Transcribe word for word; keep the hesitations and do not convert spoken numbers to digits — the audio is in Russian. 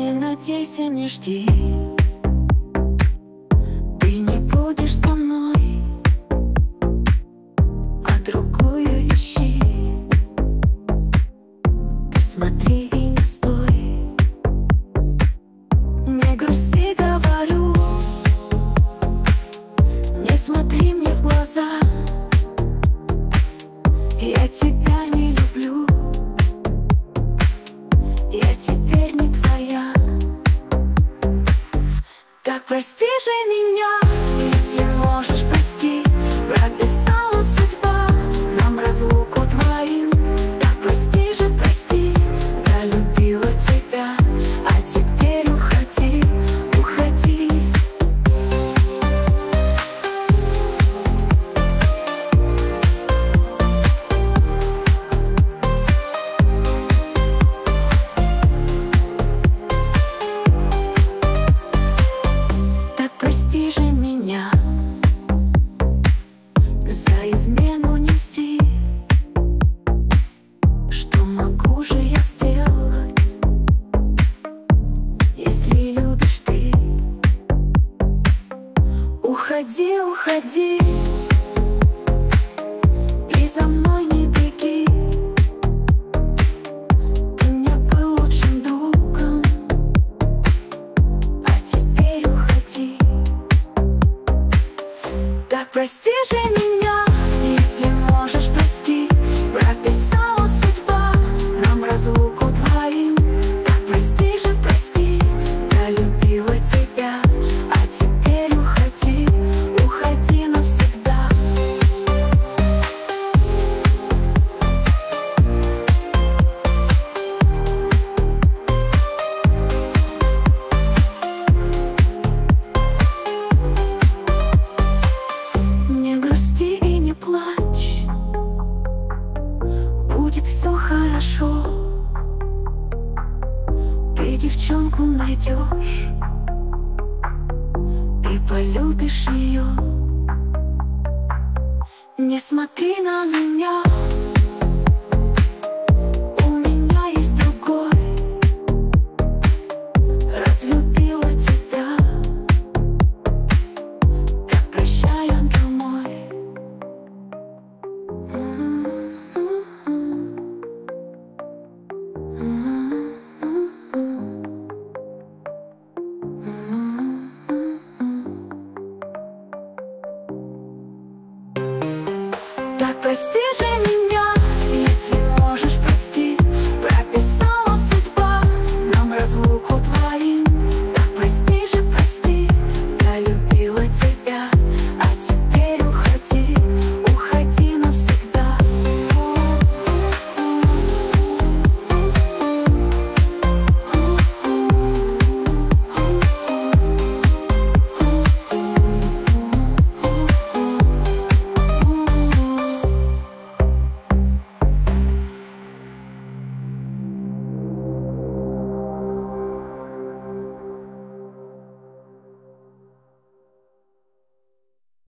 Не надейся, не жди, ты не будешь со мной, а другую ищи. Ты смотри и не стой, не грусти, говорю, не смотри мне в глаза. Я тебя не люблю, я теперь не твоя. Так прости же меня, если можешь, прости. Прописала судьба нам разлуку двоим. Так прости же, прости, я любила тебя, а теперь уходи, уходи. Прости же меня, за измену не мсти. Что могу же я сделать, если любишь ты? Уходи, уходи, и за мной не беги. Ты мне был лучшим другом, а теперь уходи. Так прости же меня, если можешь, прости. Прописала судьба нам разлуку двоим. Так прости же, прости, я любила тебя, а теперь уходи, уходи навсегда. Не грусти и не плачь, будет все хорошо. Ты девчонку найдешь и полюбишь ее. Не смотри на меня, у меня есть другой. Разлюбила тебя, так прощай, ангел мой. Так прости же меня.